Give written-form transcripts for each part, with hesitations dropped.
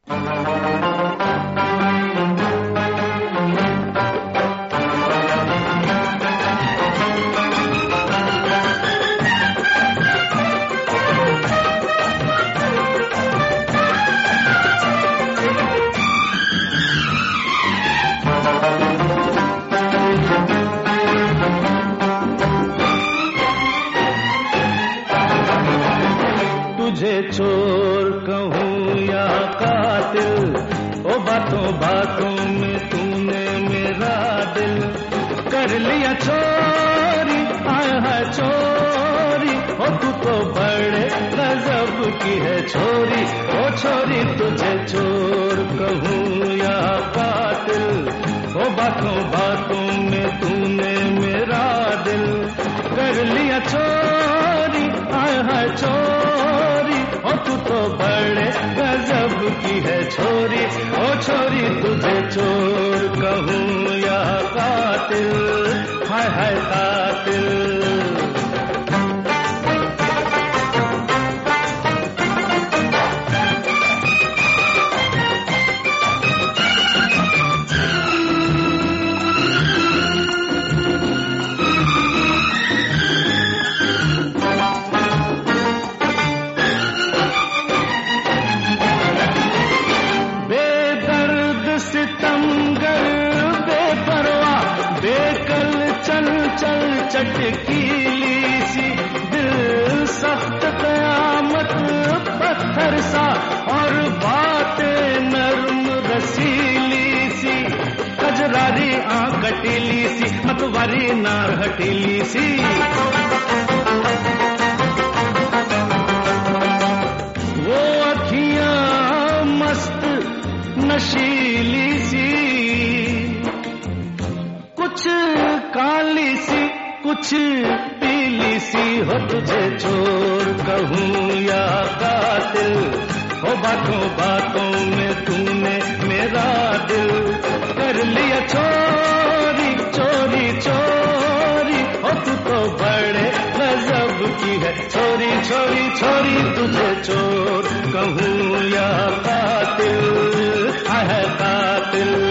तुझे चोर कहूँ या कातिल, ओ बातों बातों में तूने मेरा दिल कर लिया चोरी। आय है चोरी, ओ तू तो बड़े गजब की है छोरी। ओ छोरी तुझे चोर कहूँ या कातिल, ओ बातों बातों में तूने मेरा दिल कर लिया चोरी। आय है चोरी, ओ तू तो बड़े गजब की है छोरी। ओ छोरी तुझे चोर कहूँ या कातिल, हाय हाय कातिल। चटकीली सी दिल सख्त कयामत पत्थर सा, और बातें नर्म रसीली सी। कजरारी आँख कटीली सी, मतवारी नार हटीली सी। वो अखियाँ मस्त नशीली सी, कुछ काली सी कुछ पीली सी। हो तुझे चोर कहूँ या कातिल, हो बातों बातों में तूने मेरा दिल कर लिया चोरी। चोरी चोरी, हो तू तो बड़े गजब की है छोरी। छोरी छोरी तुझे चोर कहूँ या कातिल, है कातिल।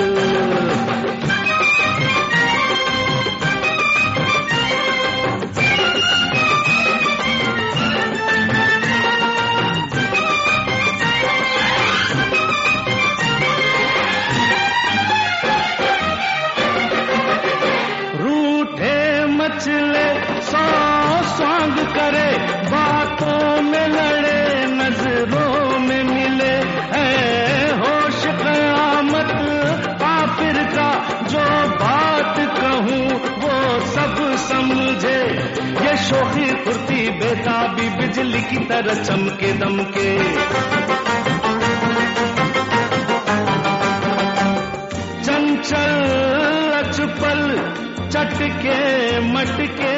मचले सौ स्वांग करे, बातों में लड़े नजरों में मिले। है होश कयामत काफिर का, जो बात कहूँ वो सब समझे। ये शोखी फुर्ती बेताबी बिजली की तरह चमके दमके। चंचल अचपल चटके मटके,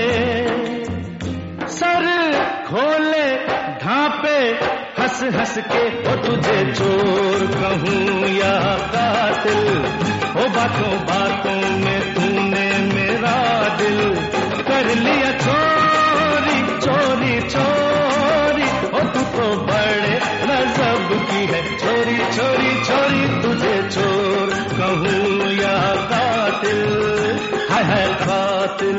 सर खोले ढांपे हंस हंस के। ओ तुझे चोर कहूँ या कातिल, ओ बातों बातों में तूने मेरा दिल कर लिया चोरी। चोरी चोरी, ओ तू तो बड़े गजब की है छोरी। छोरी छोरी तुझे चोर कहूँ या कातिल, है कातिल।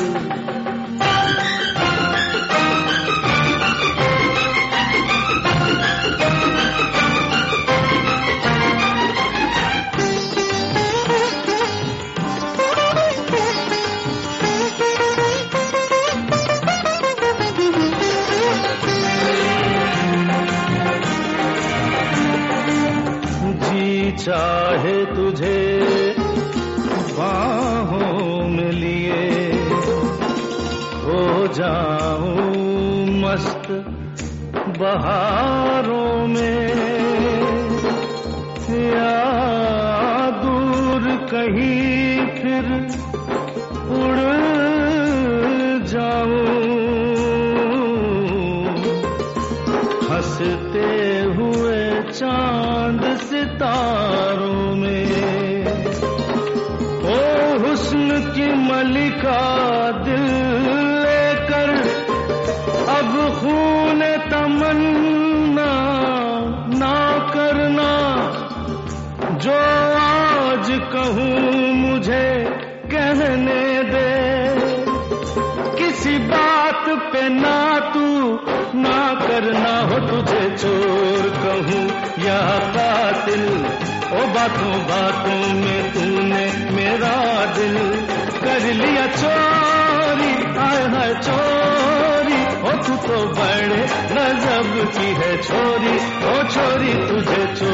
जी चाहे तुझे बाहों में लिए हो जाऊं मस्त बहारों में, या दूर कहीं फिर उड़ जाऊं हंसते हुए चांद सितारों में। ओ हुस्न की मलिका दिल लेकर अब खून तमन्ना ना करना, किसी बात पे ना तू ना करना हो तुझे चोर कहूँ या कातिल, ओ बातों बातों में तूने मेरा दिल कर लिया चोरी, आए हाय चोरी। ओ तू तो बड़े गजब की है छोरी, ओ छोरी तुझे चोरी